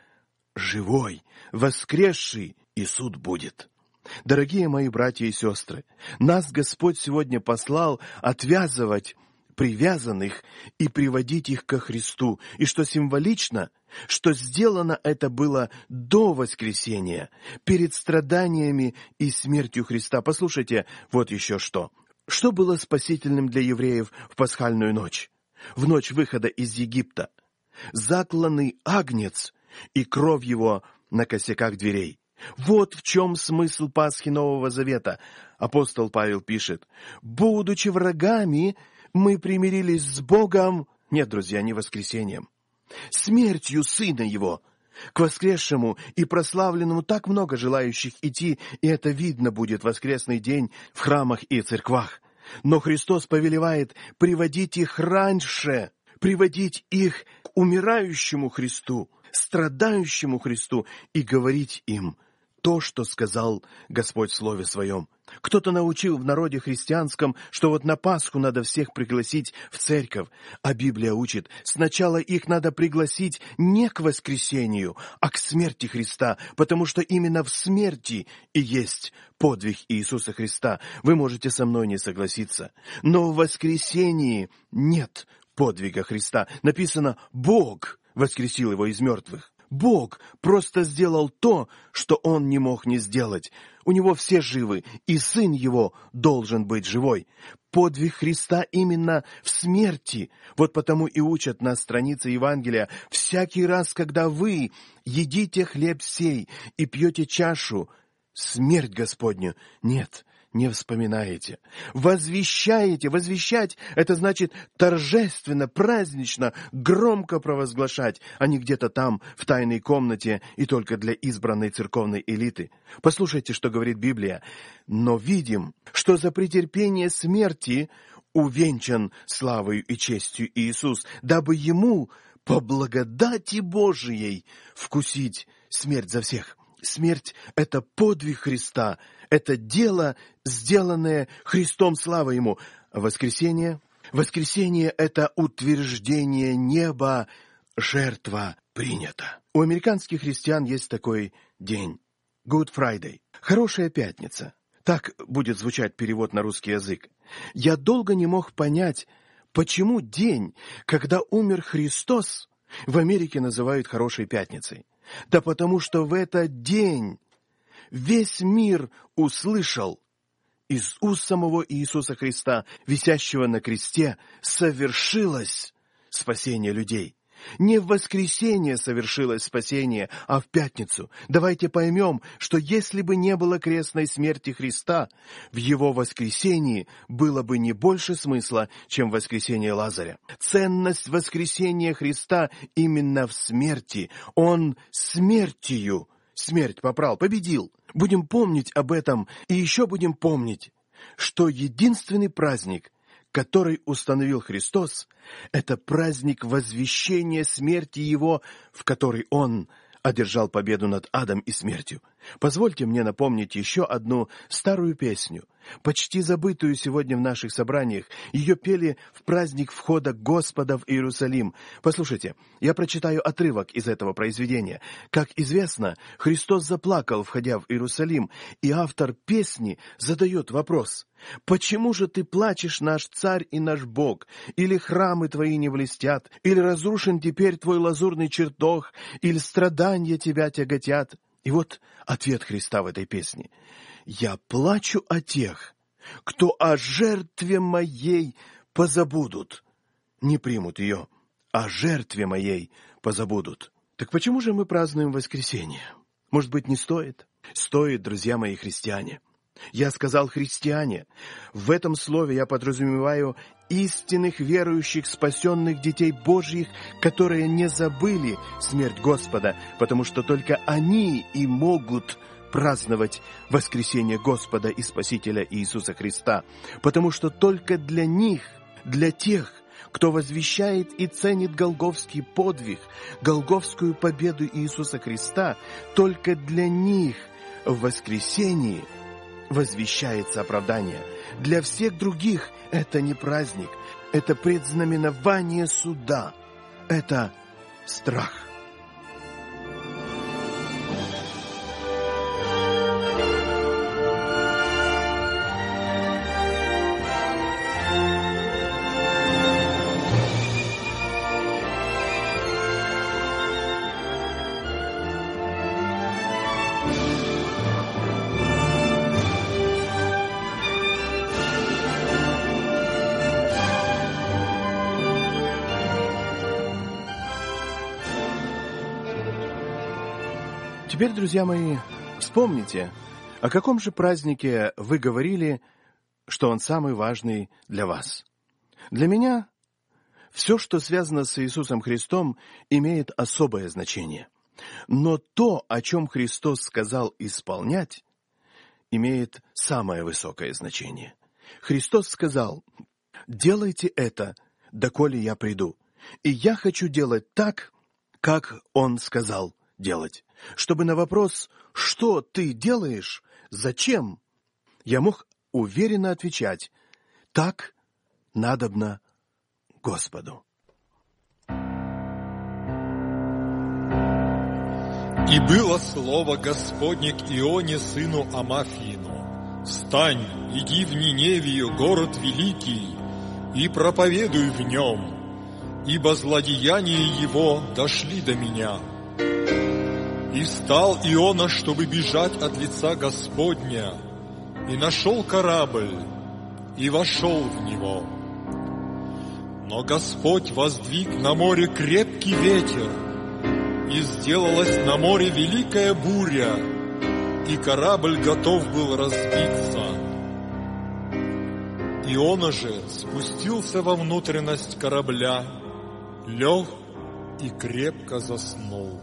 живой, воскресший, и суд будет. Дорогие мои братья и сестры, нас Господь сегодня послал отвязывать привязанных и приводить их ко Христу. И что символично, что сделано это было до воскресения, перед страданиями и смертью Христа. Послушайте, вот еще что. Что было спасительным для евреев в пасхальную ночь? В ночь выхода из Египта. Закланный агнец и кровь его на косяках дверей. Вот в чем смысл Пасхи Нового Завета. Апостол Павел пишет: «Будучи врагами, мы примирились с Богом, нет, друзья, не воскресением, смертью Сына Его». К воскресшему и прославленному так много желающих идти, и это видно будет в воскресный день в храмах и церквах. Но Христос повелевает приводить их раньше, приводить их к умирающему Христу, страдающему Христу, и говорить им то, что сказал Господь в Слове Своем. Кто-то научил в народе христианском, что вот на Пасху надо всех пригласить в церковь, а Библия учит, сначала их надо пригласить не к воскресению, а к смерти Христа, потому что именно в смерти и есть подвиг Иисуса Христа. Вы можете со мной не согласиться, но в воскресении нет подвига Христа. Написано: «Бог воскресил Его из мертвых». Бог просто сделал то, что Он не мог не сделать. У Него все живы, и Сын Его должен быть живой. Подвиг Христа именно в смерти. Вот потому и учат нас страницы Евангелия: всякий раз, когда вы едите хлеб сей и пьете чашу, смерть Господню нет, не вспоминаете. Возвещаете. Возвещать — это значит торжественно, празднично, громко провозглашать, а не где-то там, в тайной комнате и только для избранной церковной элиты. Послушайте, что говорит Библия. «Но видим, что за претерпение смерти увенчан славою и честью Иисус, дабы Ему по благодати Божией вкусить смерть за всех». Смерть — это подвиг Христа, это дело, сделанное Христом, слава Ему. Воскресение? Воскресение — это утверждение неба, жертва принята. У американских христиан есть такой день — Good Friday, хорошая пятница. Так будет звучать перевод на русский язык. Я долго не мог понять, почему день, когда умер Христос, в Америке называют хорошей пятницей. Да потому что в этот день весь мир услышал из уст самого Иисуса Христа, висящего на кресте, совершилось спасение людей. Не в воскресенье совершилось спасение, а в пятницу. Давайте поймем, что если бы не было крестной смерти Христа, в Его воскресении было бы не больше смысла, чем в воскресении Лазаря. Ценность воскресения Христа именно в смерти. Он смертью смерть попрал, победил. Будем помнить об этом, и еще будем помнить, что единственный праздник, который установил Христос, это праздник возвещения смерти Его, в которой Он одержал победу над адом и смертью. Позвольте мне напомнить еще одну старую песню, почти забытую сегодня в наших собраниях. Ее пели в праздник входа Господа в Иерусалим. Послушайте, я прочитаю отрывок из этого произведения. Как известно, Христос заплакал, входя в Иерусалим, и автор песни задает вопрос: «Почему же ты плачешь, наш царь и наш Бог? Или храмы твои не блестят? Или разрушен теперь твой лазурный чертог? Или страдания тебя тяготят?» И вот ответ Христа в этой песне. «Я плачу о тех, кто о жертве моей позабудут, не примут ее, о жертве моей позабудут». Так почему же мы празднуем воскресенье? Может быть, не стоит? Стоит, друзья мои христиане. Я сказал «христиане». В этом слове я подразумеваю истинных верующих, спасенных детей Божьих, которые не забыли смерть Господа, потому что только они и могут праздновать воскресение Господа и Спасителя Иисуса Христа, потому что только для них, для тех, кто возвещает и ценит голгофский подвиг, голгофскую победу Иисуса Христа, только для них в воскресении возвещается оправдание. Для всех других это не праздник, это предзнаменование суда, это страх. Теперь, друзья мои, вспомните, о каком же празднике вы говорили, что он самый важный для вас. Для меня все, что связано с Иисусом Христом, имеет особое значение. Но то, о чем Христос сказал исполнять, имеет самое высокое значение. Христос сказал: «Делайте это, доколе я приду». И я хочу делать так, как Он сказал делать, чтобы на вопрос «что ты делаешь? Зачем?» я мог уверенно отвечать: «Так надобно Господу». И было слово Господне к Ионе, сыну Амафиину: «Встань, иди в Ниневию, город великий, и проповедуй в нем, ибо злодеяния его дошли до меня». И встал Иона, чтобы бежать от лица Господня, и нашел корабль, и вошел в него. Но Господь воздвиг на море крепкий ветер, и сделалась на море великая буря, и корабль готов был разбиться. Иона же спустился во внутренность корабля, лег и крепко заснул.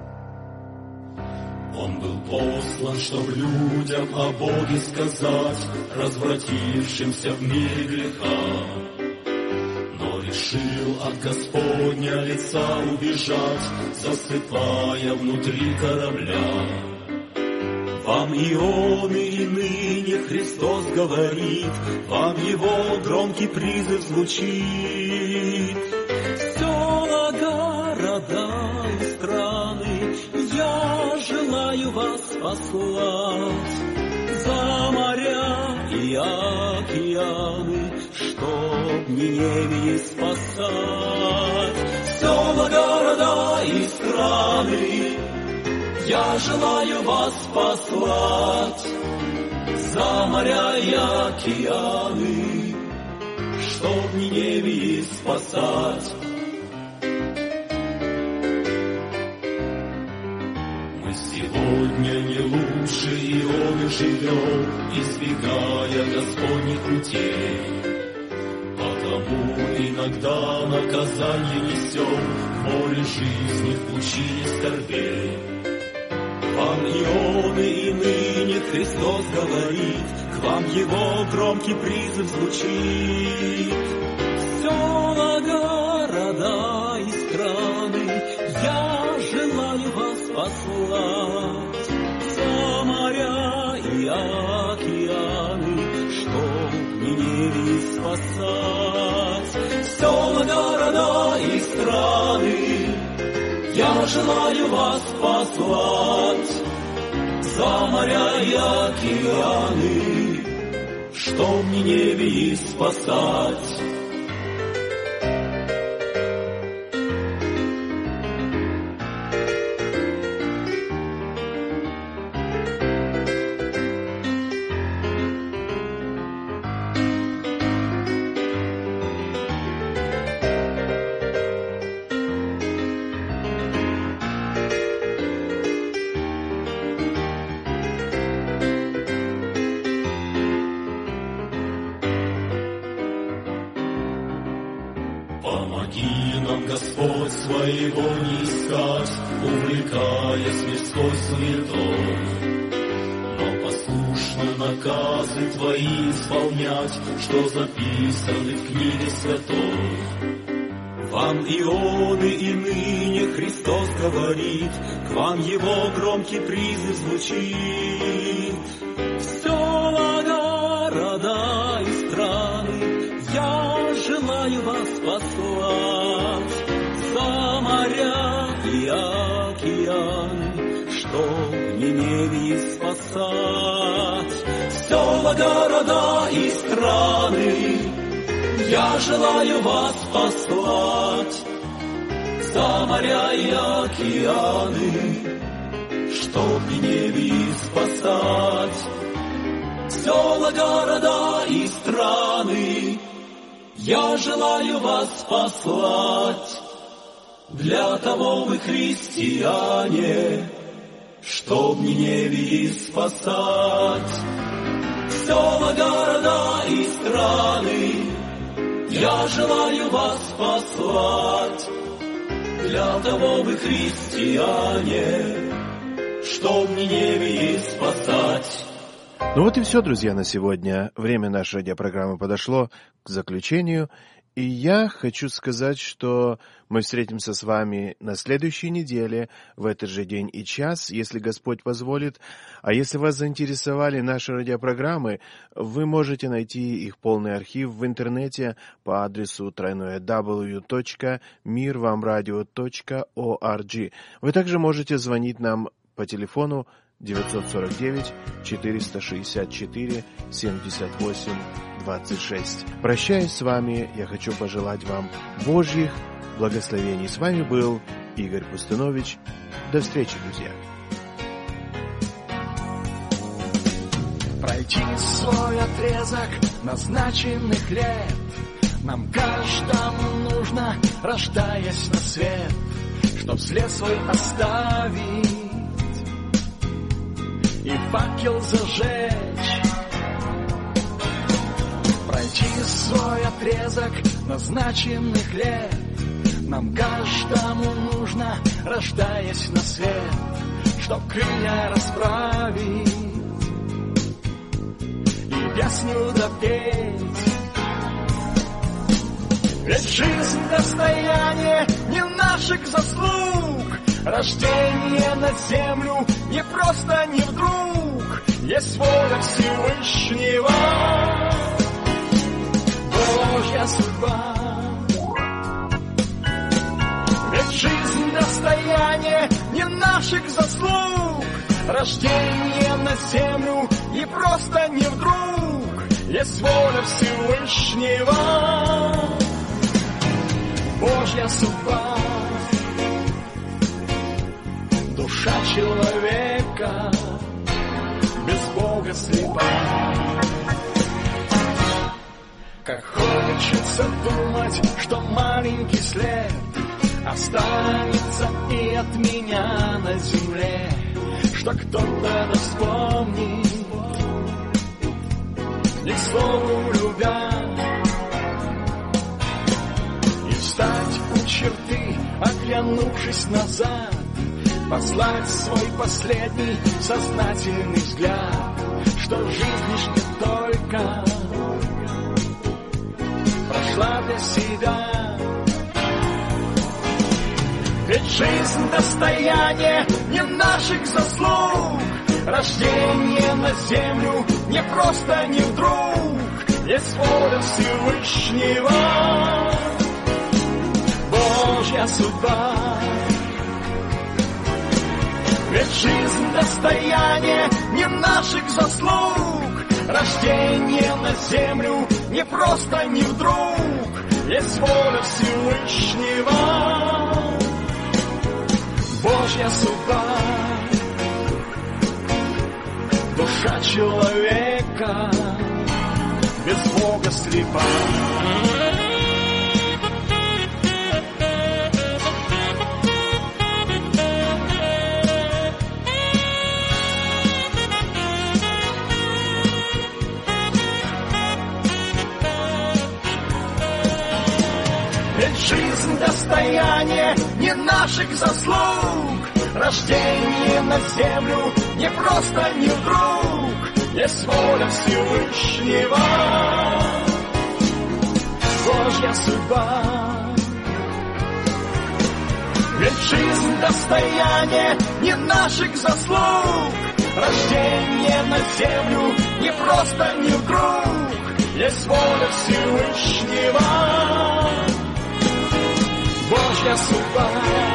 Он был послан, чтоб людям о Боге сказать, развратившимся в мире греха. Но решил от Господня лица убежать, засыпая внутри корабля. Вам Ионы и ныне Христос говорит, вам Его громкий призыв звучит. Села, города и страны, я желаю вас послать за моря и океаны, чтоб Ниневии спасать. Села, города и страны, я желаю вас послать за моря и океаны, чтоб Ниневии спасать. Мы сегодня не лучше Ионы живем, избегая Господних путей. Потому иногда наказание несем в море жизни, в пучине скорбей. Вам Ионы и ныне Христос говорит, к вам Его громкий призыв звучит. Села, города и страны, я желаю вас послать за океаны, чтоб Ниневию спасать. Села, города и страны, я желаю вас послать. За моря и океаны, чтоб Ниневию спасать. Помоги нам, Господь, своего не искать, увлекаясь мирской суетой, но послушно наказы Твои исполнять, что записаны в книге святой. Вам, Ионы, и ныне Христос говорит, к вам Его громкий призыв звучит. Села, города и страны, я желаю вас послать. За моря и океаны, чтоб Ниневию спасать. Села, города и страны, я желаю вас послать. За моря и океаны, чтоб Ниневию спасать. Села, города и страны, я желаю вас послать. Для того вы христиане, чтоб Ниневию спасать. Села, города и страны, я желаю вас послать. Для того вы христиане, чтоб Ниневию спасать. Ну вот и все, друзья, на сегодня. Время нашей радиопрограммы подошло к заключению. И я хочу сказать, что мы встретимся с вами на следующей неделе, в этот же день и час, если Господь позволит. А если вас заинтересовали наши радиопрограммы, вы можете найти их полный архив в интернете по адресу дабл ю дабл ю дабл ю точка мир вам радио точка орг. Вы также можете звонить нам по телефону девятьсот сорок девять четыреста шестьдесят четыре семьдесят восемь двадцать шесть. Прощаясь с вами, я хочу пожелать вам Божьих благословений. С вами был Игорь Пустынович. До встречи, друзья. Пройти свой отрезок назначенных лет нам каждому нужно, рождаясь на свет, чтоб след свой оставить и факел зажечь. Пройти свой отрезок назначенных лет нам каждому нужно, рождаясь на свет, чтоб крылья расправить и песню допеть. Ведь жизнь достояние не наших заслуг, рождение на землю не просто, не вдруг, есть воля Всевышнего, Божья судьба. Ведь жизнь достояние не наших заслуг, рождение на землю не просто, не вдруг, есть воля Всевышнего, Божья судьба. Душа человека без Бога слепа. Как хочется думать, что маленький след останется и от меня на земле, что кто-то да вспомнит, не к слову любя, и встать у черты, оглянувшись назад, послать свой последний сознательный взгляд, что жизнь лишь не только прошла для себя. Ведь жизнь достояние не наших заслуг, Рождение на землю не просто, не вдруг, есть воля Всевышнего, Божья судьба. Ведь жизнь достояние не наших заслуг, рождение на землю не просто, не вдруг, есть воля Всевышнего, Божья судьба. Душа человека без Бога слепа. Ведь жизнь достояние не наших заслуг, рождение на землю не просто, не вдруг, есть воля Всевышнего, Божья судьба. Ведь жизнь достояние не наших заслуг, рождение на землю не просто, не вдруг, есть воля Всевышнего, Божья судьба.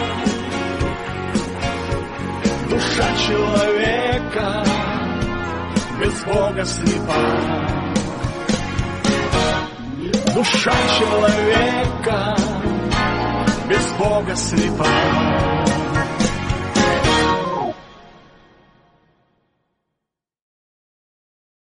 Душа человека без Бога слепа. Душа человека без Бога слепа.